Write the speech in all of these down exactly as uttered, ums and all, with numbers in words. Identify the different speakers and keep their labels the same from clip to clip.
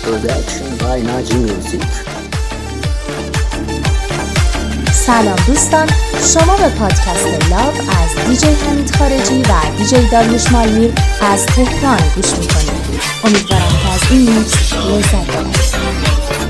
Speaker 1: Production by Naji Music.
Speaker 2: سلام دوستان، شما به پادکست لاو از دیجی حمید خارجی و دیجی داریوش مالمیر از تهران گوش میکنید. امیدوارم که از این میکس لذت ببرید.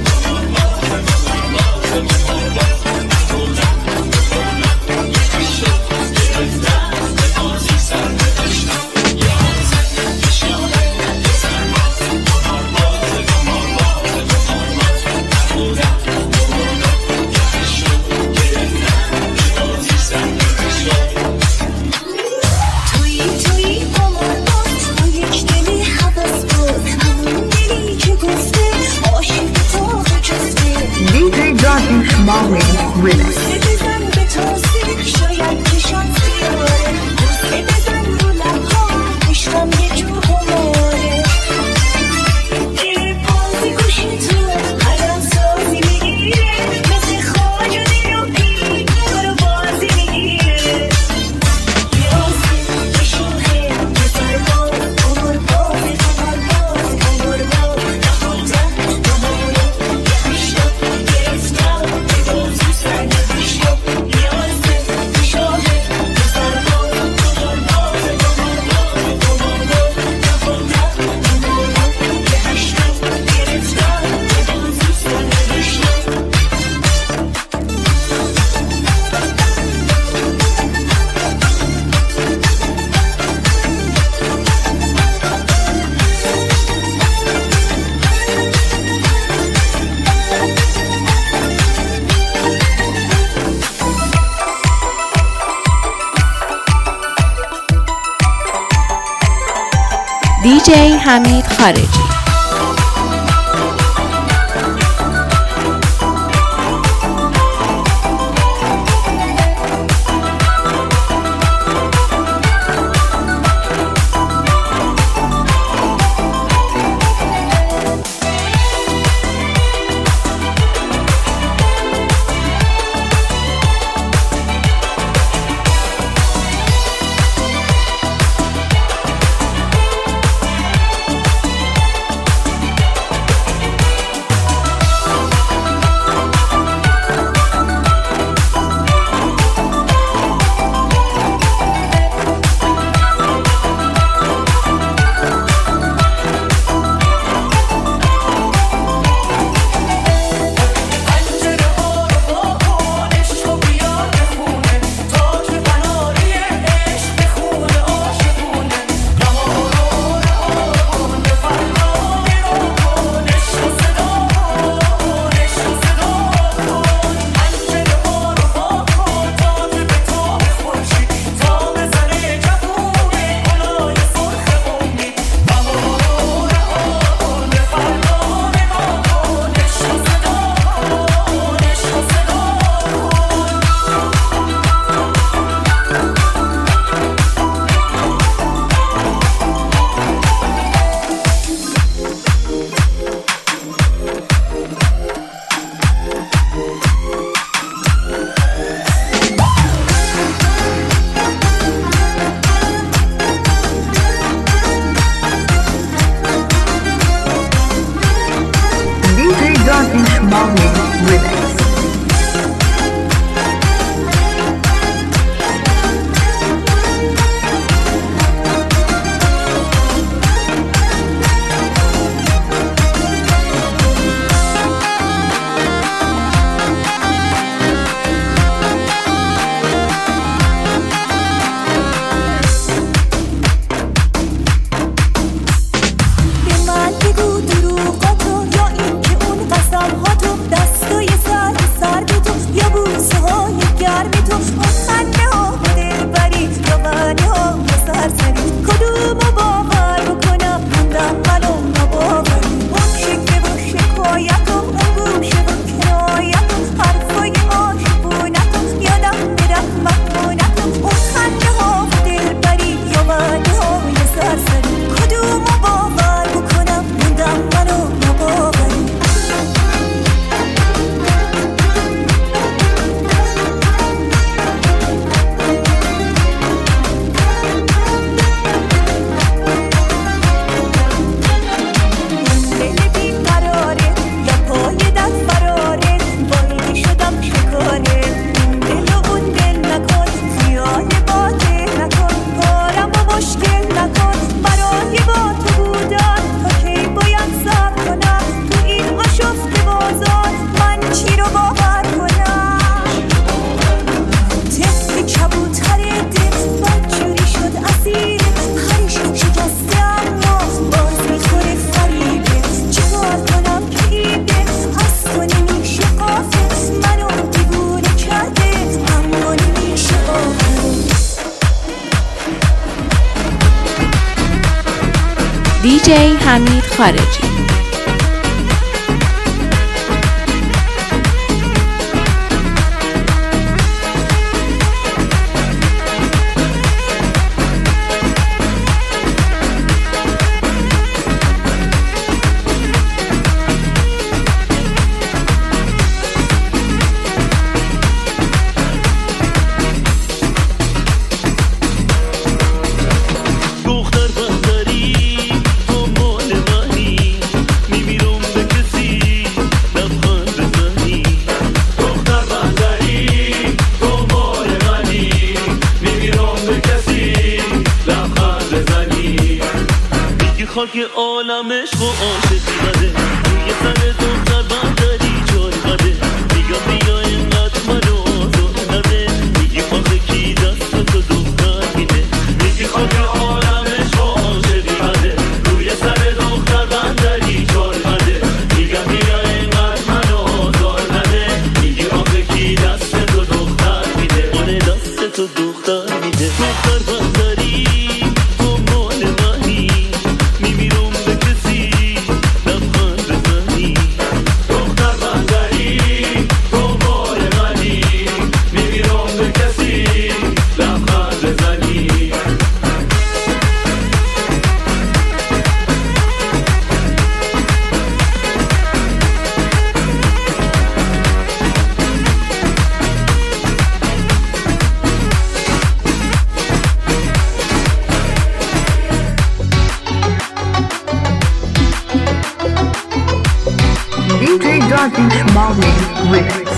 Speaker 2: دیجی حمید خارجی.
Speaker 3: به من بگو دروغاتو یا این که اون قسم هاتو دستای سر
Speaker 2: دیجی حمید خارجی.
Speaker 3: خاک عالمش و عاشقی بده روی سر دختر بندری چار بده بیا بیا اینقدر منو آزار نده میگی آخه کی دست تو دختر میده میگی خاک عالمش و عاشقی بده روی سر دختر بندری چار بده میگم بیا اینقدر منو آزار نده میگی آخه کی دست تو دختر میده آره دست تو دختر میده دختر بندری
Speaker 4: دیجی داریوش مالمیر ریمیکس.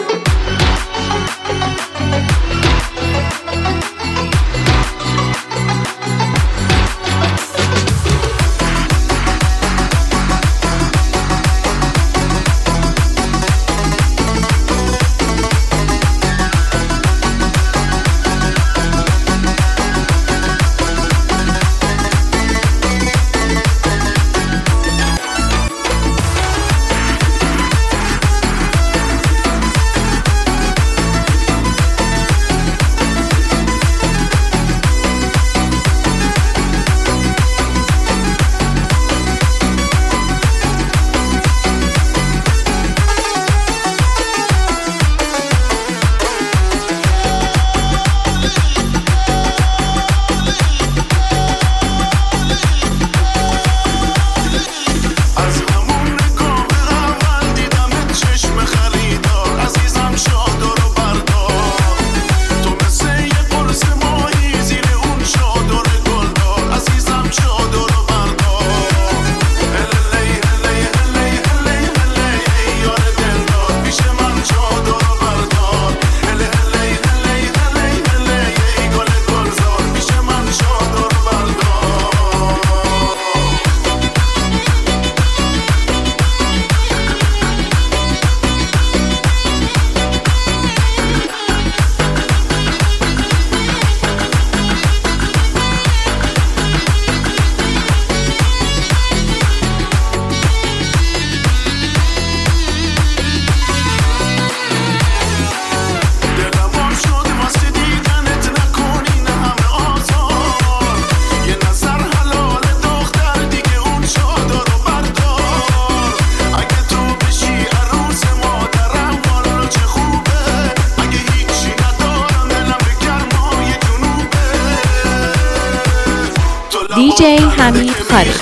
Speaker 2: دیجی حمید خارجی.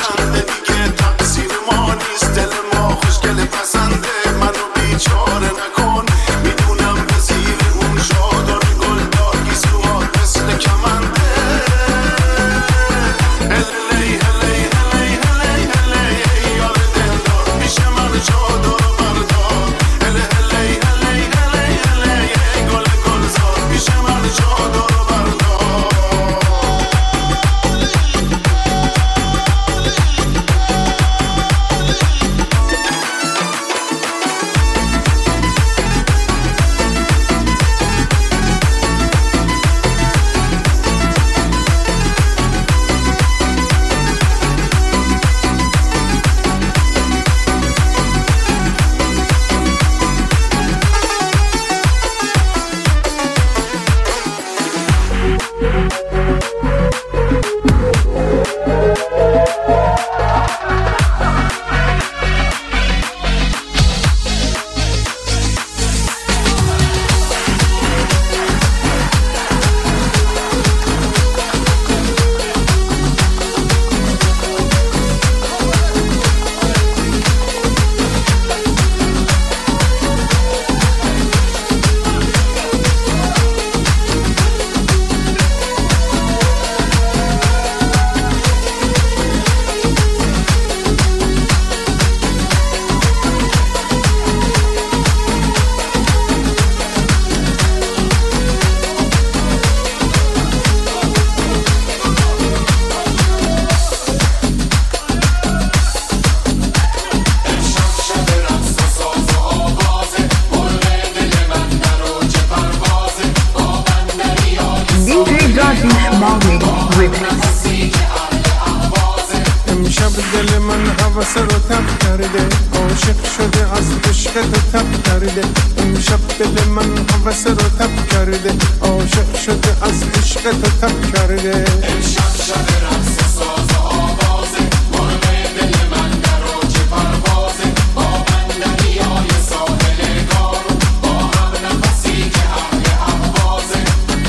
Speaker 5: حوث رو تب کرده عاشق شده از عشق تو تب کرده امشب دل من حوث رو تب کرده عاشق شده از عشق تو تب کرده
Speaker 6: امشب شب رقص ساز و آوازه مرغ دل من در اوج پروازه با من دریای ساحل گارون با هم نفسی که اهل اهوازه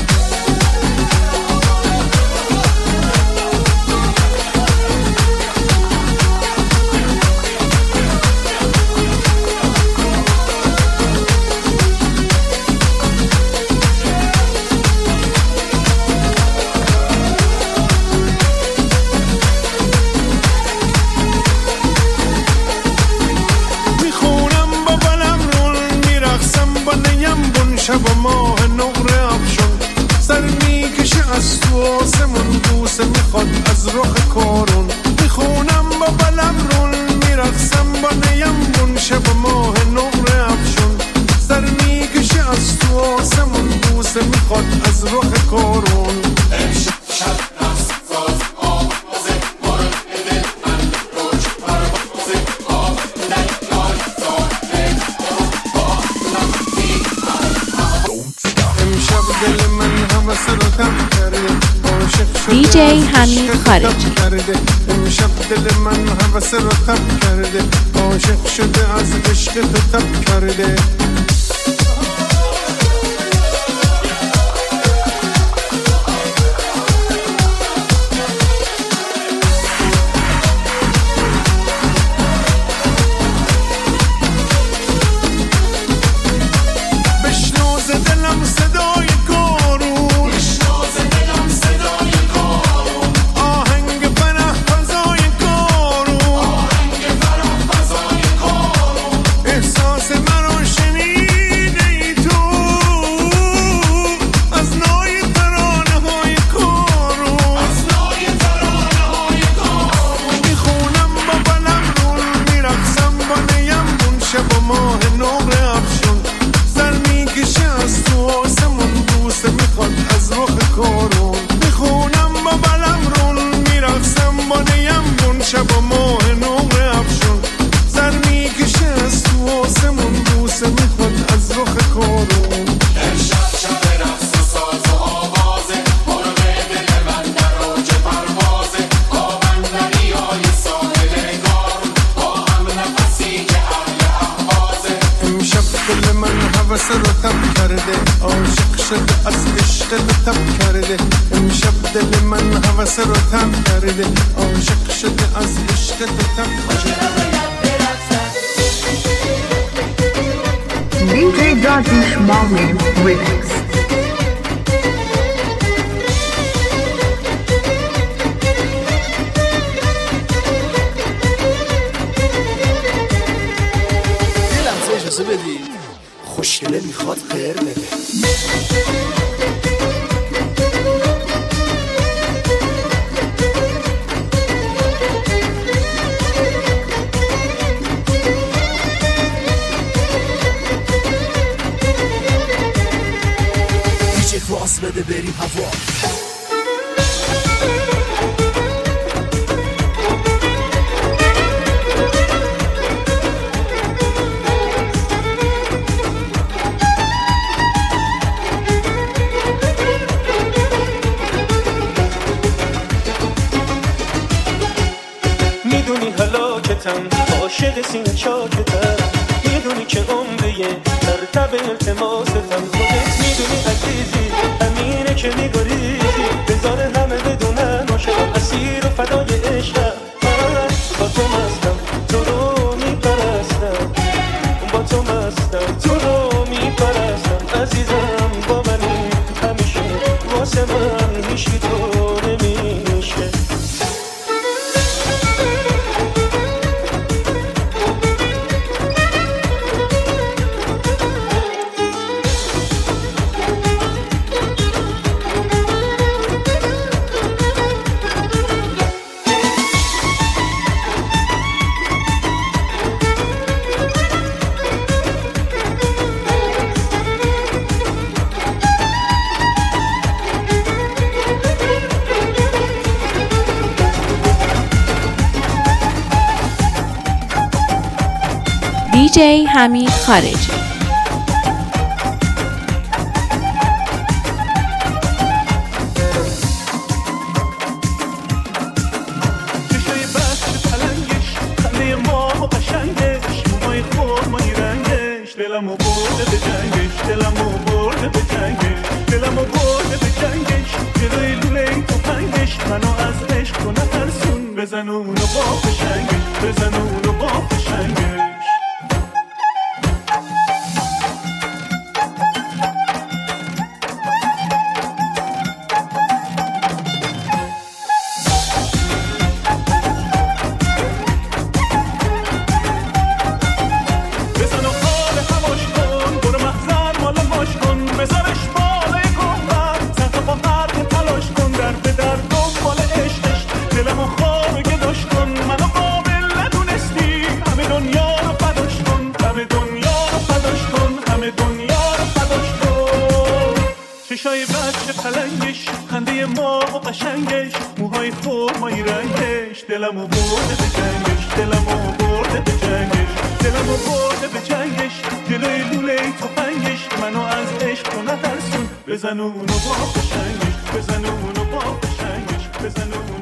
Speaker 5: شب و ماه نقره افشون سر میکشه از تو آسمون بوسه میخواد از رخ کارون میخونم با بلم رون میرقصم با نیمبون شب و ماه نقره افشون سر میکشه از تو آسمون بوسه میخواد از رخ کارون
Speaker 6: امشب شب رقص ساز آوازه مرغ دل من روج پروازه با دریای ساحل با نفسی
Speaker 5: امشب دل من حوث رو تب کرده عاشق شده
Speaker 2: دی جی
Speaker 5: از
Speaker 2: حمید
Speaker 5: عشق
Speaker 2: خارجی.
Speaker 5: تب کرده امشب دل من حوث رو تب کرده عاشق شده از عشق تو تب کرده حوث رو تب کرده عاشق شده از عشق تو تب کرده امشب دل من حوث رو تب کرده عاشق شده از عشق تو تب کرده
Speaker 4: دی جی Darwish Marlin Remix.
Speaker 1: یه لحظه اجازه بدید خوشگله میخواد قر بده دیجی فاس بده بریم هوا
Speaker 3: عاشق سینه چاکتم میدونی که عمریه در تب التماستم خودت میدونی عزیزی همینه که میگریزی بذار همه بدونن عاشقم اسیر و فدای عشقم من با تو مستم تو رو میپرستم با تو مستم تو رو میپرستم عزیزم با منی همیشه واسه من هیچی تو نمیشه
Speaker 2: دیجی حمید خارجی.
Speaker 3: دلمو برده به جنگش دلمو برده به جنگش دلمو برده به جنگش جلوی لوله تو پنگش منو از عشق تو نترسون بزن اونو با فشنگش بزن اونو با فشنگش چشای بچه پلنگش خنده ما و قشنگش موهای خرمایی رنگش دلمو برده به جنگش دلمو برده به جنگش دلمو برده به جنگش جلوی لوله تفنگش منو از عشق تو نترسون بزن اونو با قشنگش بزن اونو با قشنگش بزن اونو